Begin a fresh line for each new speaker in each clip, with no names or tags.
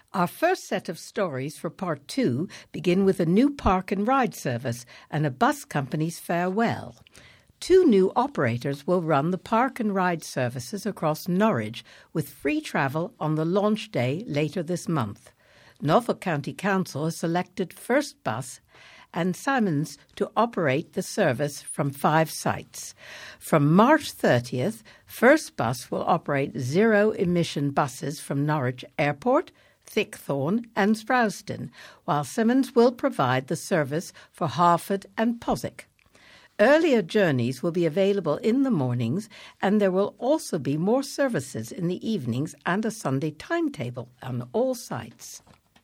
Our first set of stories for part 2 begin with a new park and ride service and a bus company's farewell. 2 new operators will run the park and ride services across Norwich with free travel on the launch day later this month. Norfolk County Council has selected First Bus and Simons to operate the service from 5 sites. From March 30th, First Bus will operate zero-emission buses from Norwich Airport, Thickthorne and Sprowston, while Simons will provide the service for Harford and Poswick. Earlier journeys will be available in the mornings, and there will also be more services in the evenings and a Sunday timetable on all sites.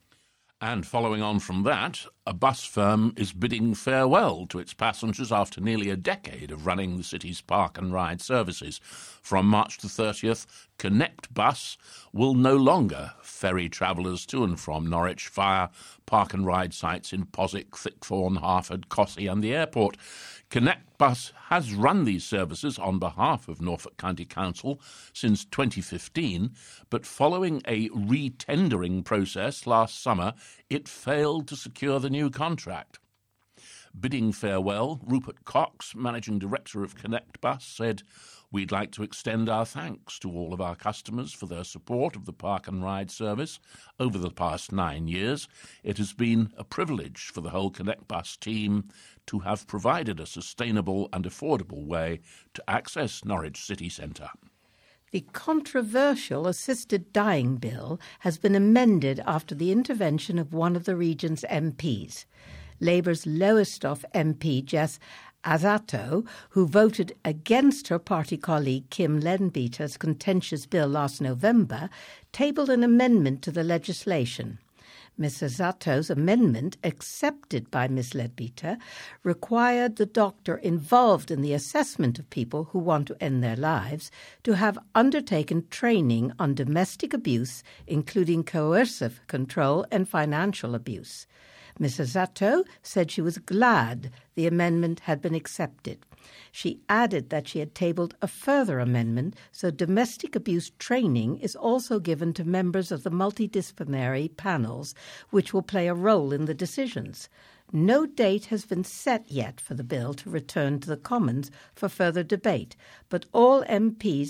And following on from that, a bus firm is bidding farewell to its passengers after nearly a decade of running the city's park and ride services. From March the 30th, Connect Bus will no longer ferry travellers to and from Norwich via park and ride sites in Poswick, Thickthorne, Harford, Cossey and the airport. Connect Bus has run these services on behalf of Norfolk County Council since 2015, but following a re-tendering process last summer, it failed to secure the new contract. Bidding farewell, Rupert Cox, Managing Director of Connect Bus, said, "We'd like to extend our thanks to all of our customers for their support of the park and ride service over the past 9 years. It has been a privilege for the whole Connect Bus team to have provided a sustainable and affordable way to access Norwich city centre."
The controversial assisted dying bill has been amended after the intervention of one of the region's MPs. Labour's Lowestoft MP Jess Azato, who voted against her party colleague Kim Leadbeater's contentious bill last November, tabled an amendment to the legislation. Ms. Azato's amendment, accepted by Ms. Leadbeater, required the doctor involved in the assessment of people who want to end their lives to have undertaken training on domestic abuse, including coercive control and financial abuse. Ms. Azato said she was glad the amendment had been accepted. She added that she had tabled a further amendment so domestic abuse training is also given to members of the multidisciplinary panels, which will play a role in the decisions. No date has been set yet for the bill to return to the Commons for further debate, but all MPs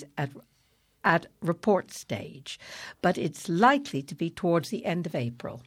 at report stage. But it's likely to be towards the end of April.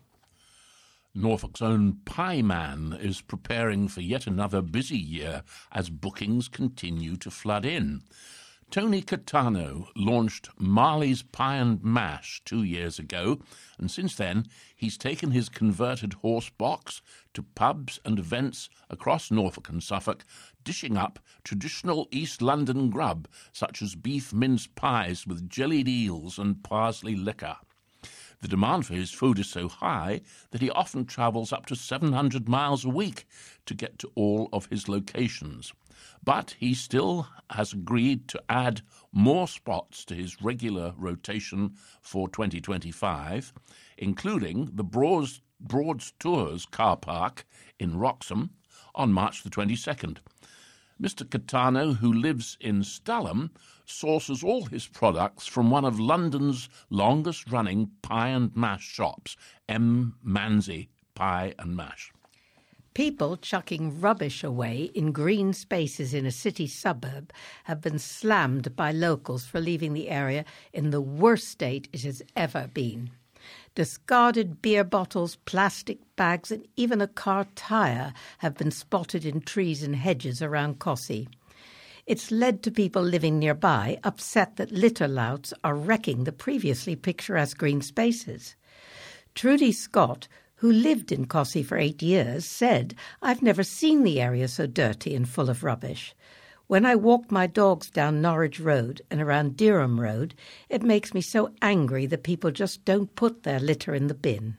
Norfolk's own Pie Man is preparing for yet another busy year as bookings continue to flood in. Tony Catano launched Marley's Pie and Mash 2 years ago, and since then he's taken his converted horse box to pubs and events across Norfolk and Suffolk, dishing up traditional East London grub such as beef mince pies with jellied eels and parsley liquor. The demand for his food is so high that he often travels up to 700 miles a week to get to all of his locations. But he still has agreed to add more spots to his regular rotation for 2025, including the Broads Tours car park in Wroxham on March the 22nd. Mr. Catano, who lives in Stalham, sources all his products from one of London's longest-running pie and mash shops, M. Manzi Pie and Mash.
People chucking rubbish away in green spaces in a city suburb have been slammed by locals for leaving the area in the worst state it has ever been. Discarded beer bottles, plastic bags and even a car tyre have been spotted in trees and hedges around Cossey. It's led to people living nearby upset that litter louts are wrecking the previously picturesque green spaces. Trudy Scott, who lived in Cossey for 8 years, said, "I've never seen the area so dirty and full of rubbish. When I walk my dogs down Norwich Road and around Dereham Road, it makes me so angry that people just don't put their litter in the bin.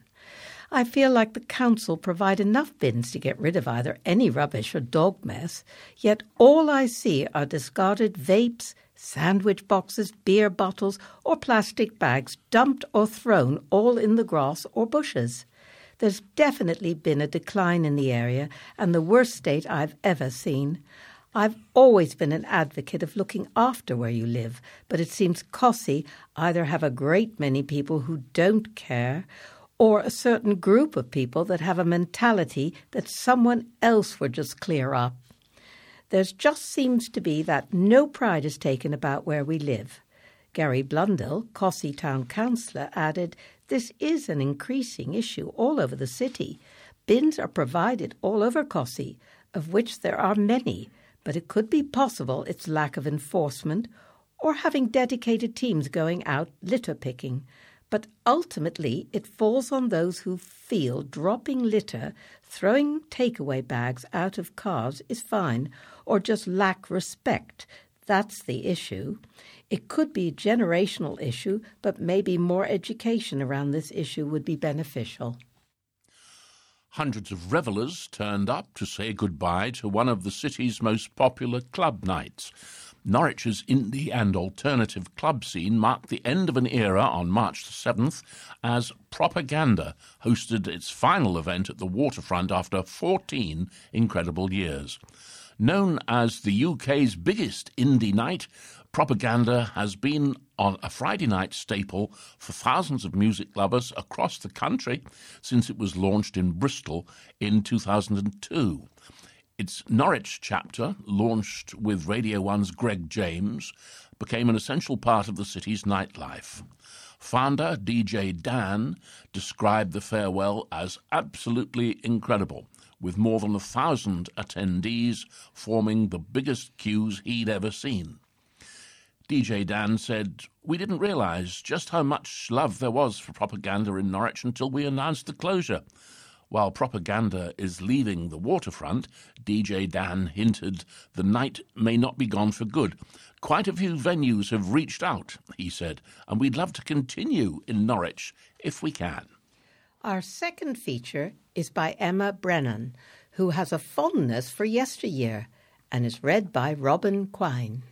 I feel like the council provide enough bins to get rid of either any rubbish or dog mess, yet all I see are discarded vapes, sandwich boxes, beer bottles or plastic bags dumped or thrown all in the grass or bushes. There's definitely been a decline in the area and the worst state I've ever seen. I've always been an advocate of looking after where you live, but it seems Cossey either have a great many people who don't care or a certain group of people that have a mentality that someone else would just clear up. There just seems to be that no pride is taken about where we live. Gary Blundell, Cossey Town Councillor, added, "This is an increasing issue all over the city. Bins are provided all over Cossey, of which there are many, but it could be possible it's lack of enforcement or having dedicated teams going out litter picking. But ultimately it falls on those who feel dropping litter, throwing takeaway bags out of cars is fine, or just lack respect. That's the issue. It could be a generational issue, but maybe more education around this issue would be beneficial."
Hundreds of revellers turned up to say goodbye to one of the city's most popular club nights. Norwich's indie and alternative club scene marked the end of an era on March 7th as Propaganda hosted its final event at the waterfront after 14 incredible years. Known as the UK's biggest indie night, Propaganda has been on a Friday night staple for thousands of music lovers across the country since it was launched in Bristol in 2002. Its Norwich chapter, launched with Radio 1's Greg James, became an essential part of the city's nightlife. Founder DJ Dan described the farewell as absolutely incredible, with more than 1,000 attendees forming the biggest queues he'd ever seen. DJ Dan said, "We didn't realise just how much love there was for Propaganda in Norwich until we announced the closure. While Propaganda is leaving the waterfront, DJ Dan hinted the night may not be gone for good. Quite a few venues have reached out," he said, "and we'd love to continue in Norwich if we can."
Our second feature is by Emma Brennan, who has a fondness for yesteryear and is read by Robin Quine.